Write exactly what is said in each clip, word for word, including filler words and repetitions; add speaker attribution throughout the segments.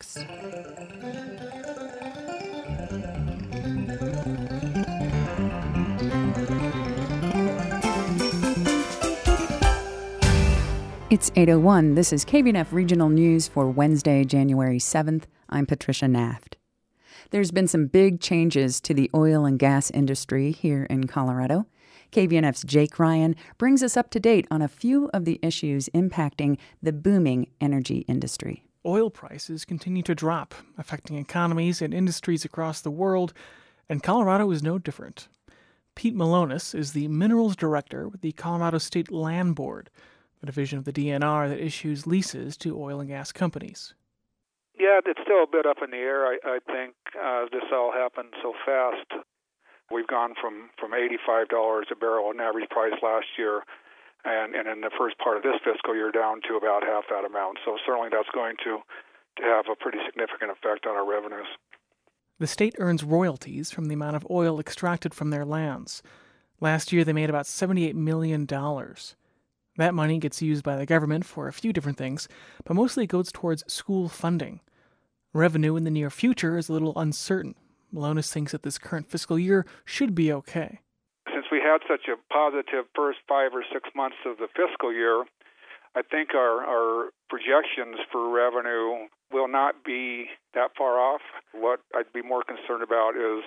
Speaker 1: gas. It's eight oh one. This is K V N F Regional News for Wednesday, January seventh. I'm Patricia Naft. There's been some big changes to the oil and gas industry here in Colorado. K V N F's Jake Ryan brings us up to date on a few of the issues impacting the booming energy industry.
Speaker 2: Oil prices continue to drop, affecting economies and industries across the world, and Colorado is no different. Pete Malonis is the Minerals Director with the Colorado State Land Board, a division of the D N R that issues leases to oil and gas companies.
Speaker 3: Yeah, it's still a bit up in the air. I, I think uh, this all happened so fast. We've gone from, from eighty-five dollars a barrel on average price last year, and, and in the first part of this fiscal year down to about half that amount. So certainly that's going to, to have a pretty significant effect on our revenues.
Speaker 2: The state earns royalties from the amount of oil extracted from their lands. Last year they made about seventy-eight million dollars. That money gets used by the government for a few different things, but mostly it goes towards school funding. Revenue in the near future is a little uncertain. Malonis thinks that this current fiscal year should be okay.
Speaker 3: Since we had such a positive first five or six months of the fiscal year, I think our, our projections for revenue will not be that far off. What I'd be more concerned about is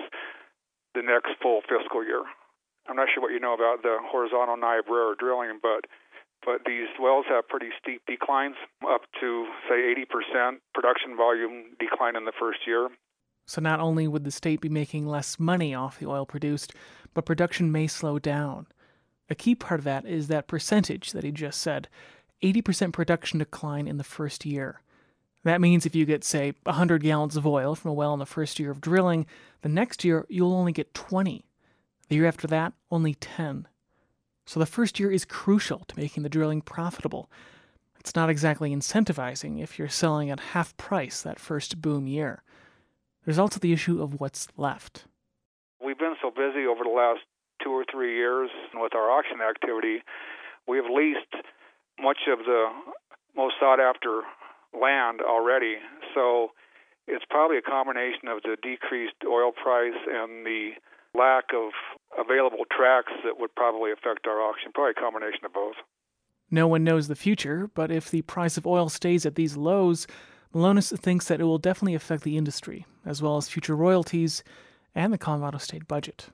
Speaker 3: the next full fiscal year. I'm not sure what you know about the horizontal Niobrara drilling, but But these wells have pretty steep declines, up to, say, eighty percent production volume decline in the first year.
Speaker 2: So not only would the state be making less money off the oil produced, but production may slow down. A key part of that is that percentage that he just said, eighty percent production decline in the first year. That means if you get, say, one hundred gallons of oil from a well in the first year of drilling, the next year you'll only get twenty. The year after that, only ten. So the first year is crucial to making the drilling profitable. It's not exactly incentivizing if you're selling at half price that first boom year. There's also the issue of what's left.
Speaker 3: We've been so busy over the last two or three years with our auction activity, we have leased much of the most sought-after land already. So it's probably a combination of the decreased oil price and the lack of available tracks that would probably affect our auction, probably a combination of both.
Speaker 2: No one knows the future, but if the price of oil stays at these lows, Malonis thinks that it will definitely affect the industry, as well as future royalties and the Colorado state budget.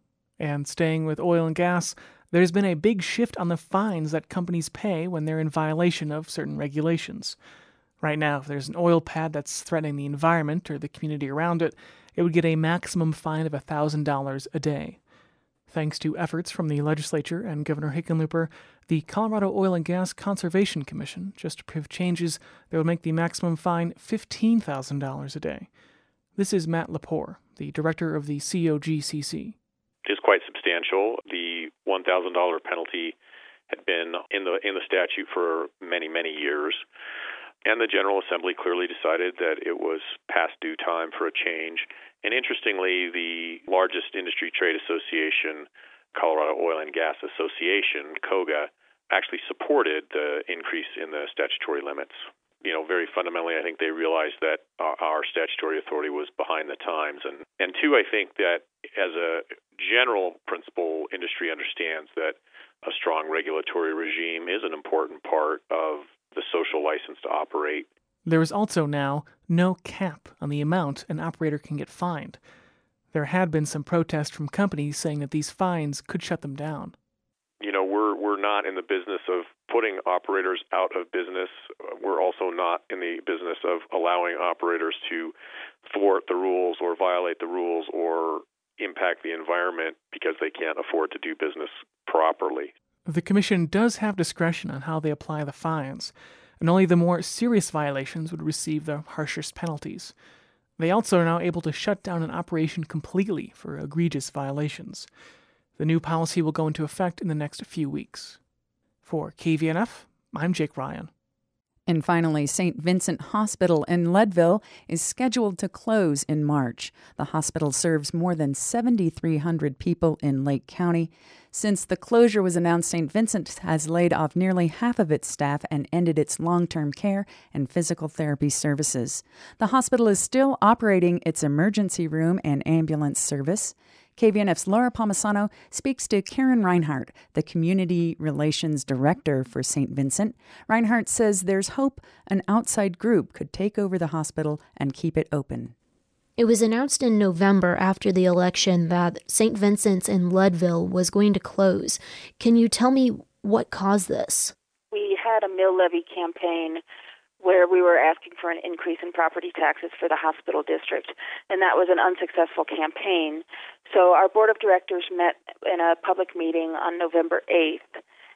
Speaker 2: And staying with oil and gas, there's been a big shift on the fines that companies pay when they're in violation of certain regulations. Right now, if there's an oil pad that's threatening the environment or the community around it, it would get a maximum fine of one thousand dollars a day. Thanks to efforts from the legislature and Governor Hickenlooper, the Colorado Oil and Gas Conservation Commission just approved changes that would make the maximum fine fifteen thousand dollars a day. This is Matt Lepore, the director of the C O G C C.
Speaker 4: It's quite substantial. The one thousand dollars penalty had been in the in the statute for many, many years. And the General Assembly clearly decided that it was past due time for a change. And interestingly, the largest industry trade association, Colorado Oil and Gas Association, COGA, actually supported the increase in the statutory limits. You know, very fundamentally, I think they realized that our statutory authority was behind the times. And, and two, I think that as a general principle, industry understands that a strong regulatory regime is an important part of the social license to operate.
Speaker 2: There is also now no cap on the amount an operator can get fined. There had been some protest from companies saying that these fines could shut them down.
Speaker 4: You know, we're we're not in the business of putting operators out of business. We're also not in the business of allowing operators to thwart the rules or violate the rules or impact the environment because they can't afford to do business properly.
Speaker 2: The Commission does have discretion on how they apply the fines, and only the more serious violations would receive the harshest penalties. They also are now able to shut down an operation completely for egregious violations. The new policy will go into effect in the next few weeks. For K V N F, I'm Jake Ryan.
Speaker 1: And finally, Saint Vincent Hospital in Leadville is scheduled to close in March. The hospital serves more than seven thousand three hundred people in Lake County. Since the closure was announced, Saint Vincent has laid off nearly half of its staff and ended its long-term care and physical therapy services. The hospital is still operating its emergency room and ambulance service. K V N F's Laura Palmisano speaks to Karen Reinhart, the Community Relations Director for Saint Vincent. Reinhart says there's hope an outside group could take over the hospital and keep it open.
Speaker 5: It was announced in November after the election that Saint Vincent's in Leadville was going to close. Can you tell me what caused this?
Speaker 6: We had a mill levy campaign where we were asking for an increase in property taxes for the hospital district, and that was an unsuccessful campaign. So our board of directors met in a public meeting on November eighth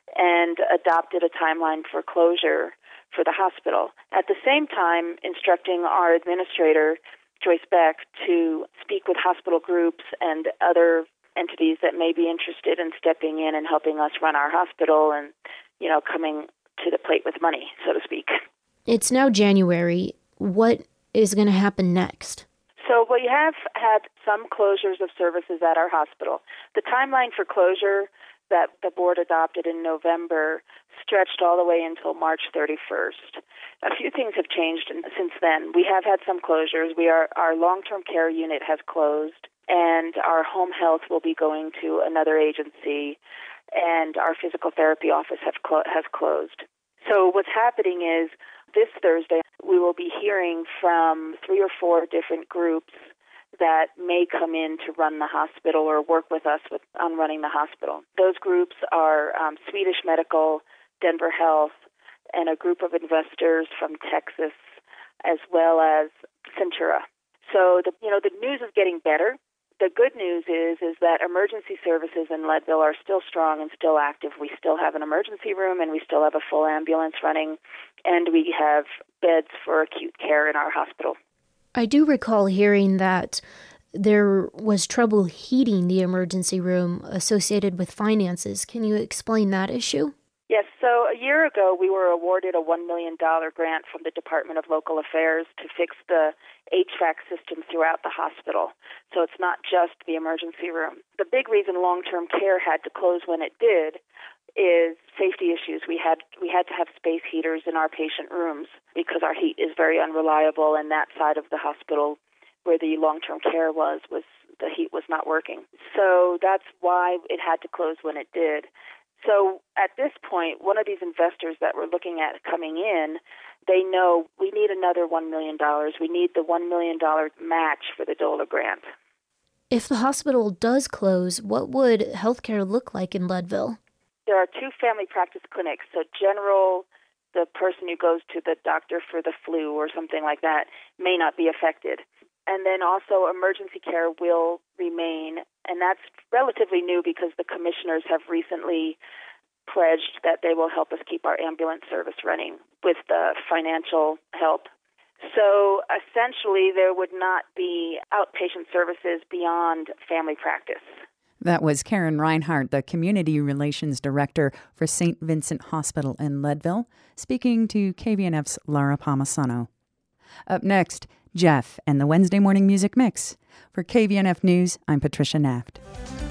Speaker 6: and adopted a timeline for closure for the hospital. At the same time, instructing our administrator, Joyce Beck, to speak with hospital groups and other entities that may be interested in stepping in and helping us run our hospital and, you know, coming to the plate with money, so to speak.
Speaker 5: It's now January. What is going to happen next?
Speaker 6: So we have had some closures of services at our hospital. The timeline for closure that the board adopted in November stretched all the way until March thirty-first. A few things have changed since then. We have had some closures. We are our long-term care unit has closed, and our home health will be going to another agency, and our physical therapy office have clo- has closed. So what's happening is this Thursday we will be hearing from three or four different groups that may come in to run the hospital or work with us with, on running the hospital. Those groups are um, Swedish Medical, Denver Health, and a group of investors from Texas, as well as Centura. So the you know the news is getting better. The good news is is that emergency services in Leadville are still strong and still active. We still have an emergency room, and we still have a full ambulance running, and we have beds for acute care in our hospital.
Speaker 5: I do recall hearing that there was trouble heating the emergency room associated with finances. Can you explain that issue?
Speaker 6: Yes, so a year ago we were awarded a one million dollars grant from the Department of Local Affairs to fix the H V A C system throughout the hospital. So it's not just the emergency room. The big reason long-term care had to close when it did is safety issues. We had we had to have space heaters in our patient rooms because our heat is very unreliable, and that side of the hospital where the long-term care was, was the heat was not working. So that's why it had to close when it did. So at this point, one of these investors that we're looking at coming in, they know we need another one million dollars. We need the one million dollars match for the D O L A grant.
Speaker 5: If the hospital does close, what would healthcare look like in Leadville?
Speaker 6: There are two family practice clinics. So general, the person who goes to the doctor for the flu or something like that may not be affected. And then also emergency care will remain, and that's relatively new because the commissioners have recently pledged that they will help us keep our ambulance service running with the financial help. So essentially there would not be outpatient services beyond family practice.
Speaker 1: That was Karen Reinhart, the Community Relations Director for Saint Vincent Hospital in Leadville, speaking to K V N F's Laura Palmisano. Up next, Jeff and the Wednesday Morning Music Mix. For K V N F News, I'm Patricia Naft.